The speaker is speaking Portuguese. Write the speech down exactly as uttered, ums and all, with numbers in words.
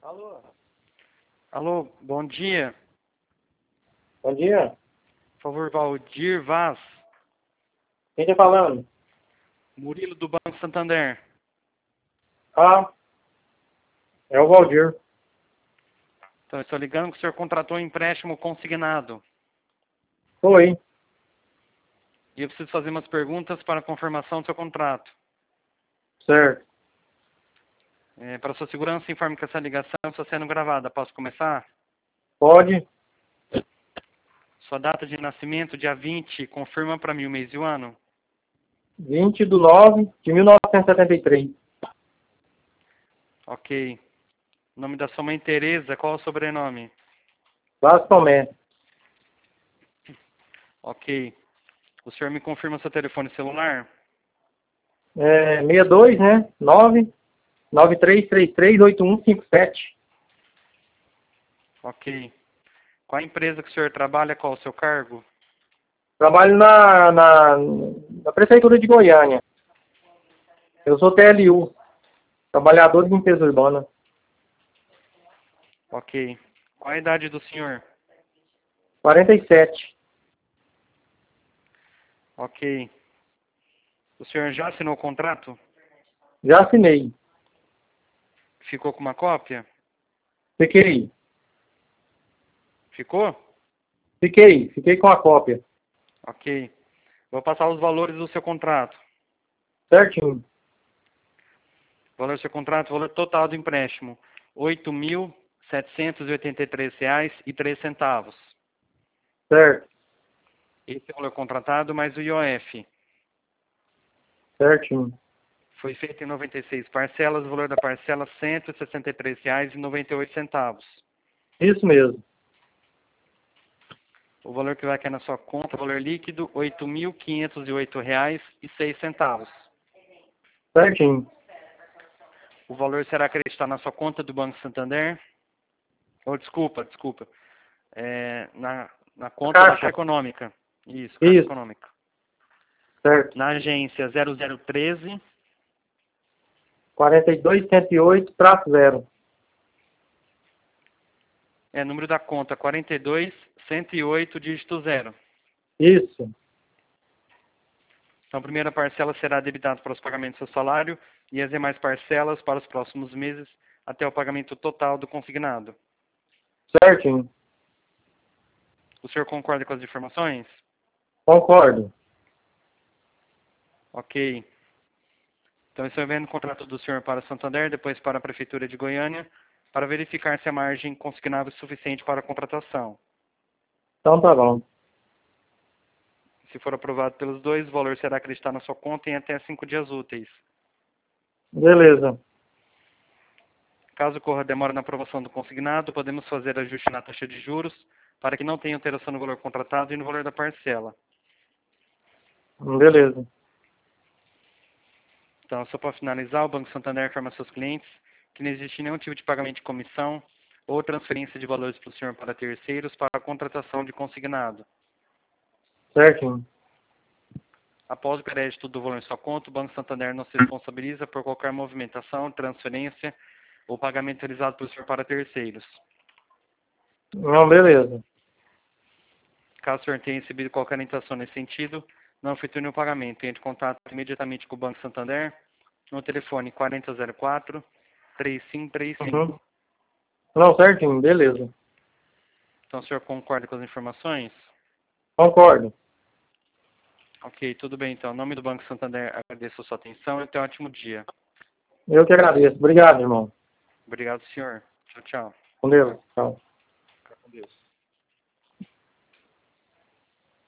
Alô? Alô, bom dia. Bom dia. Por favor, Valdir Vaz. Quem tá falando? Murilo do Banco Santander. Ah, é o Valdir. Então, eu estou ligando que o senhor contratou um empréstimo consignado. Oi. E eu preciso fazer umas perguntas para a confirmação do seu contrato. Certo. É, para sua segurança, informe que essa ligação está sendo gravada. Posso começar? Pode. Sua data de nascimento, dia vinte, confirma para mim o mês e o ano. vinte de nove de mil novecentos e setenta e três. Ok. O nome da sua mãe, Tereza, qual é o sobrenome? Vasco Tomé. Ok. O senhor me confirma seu telefone celular? É sessenta e dois, né? nove nove três três três oito um cinco sete. Ok. Qual a empresa que o senhor trabalha? Qual o seu cargo? Trabalho na, na, na Prefeitura de Goiânia. Eu sou T L U, Trabalhador de Limpeza Urbana. Ok. Qual a idade do senhor? quarenta e sete. Ok. O senhor já assinou o contrato? Já assinei. Ficou com uma cópia? Fiquei. Ficou? Fiquei. Fiquei com a cópia. Ok. Vou passar os valores do seu contrato. Certinho. O valor do seu contrato, o valor total do empréstimo, oito mil setecentos e oitenta e três reais e três centavos. Certo. Esse é o valor contratado mais o I O F. Certinho. Foi feito em noventa e seis parcelas, o valor da parcela cento e sessenta e três reais e noventa e oito centavos. Isso mesmo. O valor que vai cair na sua conta, o valor líquido, oito mil quinhentos e oito reais e seis centavos. Certinho. O valor será acreditado na sua conta do Banco Santander. Ou, desculpa, desculpa. É, na, na conta da Caixa. Caixa Econômica. Isso, Caixa Isso. Econômica. Certo. Na agência zero zero treze, quarenta e dois, cento e oito, traço zero. é número da conta quarenta e dois, cento e oito, dígito zero. Isso. Então, a primeira parcela será debitada para os pagamentos do seu salário e as demais parcelas para os próximos meses até o pagamento total do consignado. Certinho. O senhor concorda com as informações? Concordo. Ok. Então, estou enviando o contrato do senhor para Santander, depois para a Prefeitura de Goiânia, para verificar se a margem consignável é suficiente para a contratação. Então tá bom. Se for aprovado pelos dois, o valor será acreditado na sua conta em até cinco dias úteis. Beleza. Caso ocorra demora na aprovação do consignado, podemos fazer ajuste na taxa de juros para que não tenha alteração no valor contratado e no valor da parcela. Beleza. Então, só para finalizar, o Banco Santander informa aos seus clientes que não existe nenhum tipo de pagamento de comissão ou transferência de valores para o senhor para terceiros para a contratação de consignado. Certinho. Após o crédito do valor em sua conta, o Banco Santander não se responsabiliza por qualquer movimentação, transferência ou pagamento realizado pelo senhor para terceiros. Não, beleza. Caso o senhor tenha recebido qualquer orientação nesse sentido, não efetue nenhum pagamento. Entre em contato imediatamente com o Banco Santander no telefone quarenta zero quatro, três cinco três cinco. Uhum. Não, certinho. Beleza. Então, o senhor concorda com as informações? Concordo. Ok, tudo bem. Então, em nome do Banco Santander, agradeço a sua atenção e tenha um ótimo dia. Eu que agradeço. Obrigado, irmão. Obrigado, senhor. Tchau, tchau. Com Deus. Tchau. Fica com Deus.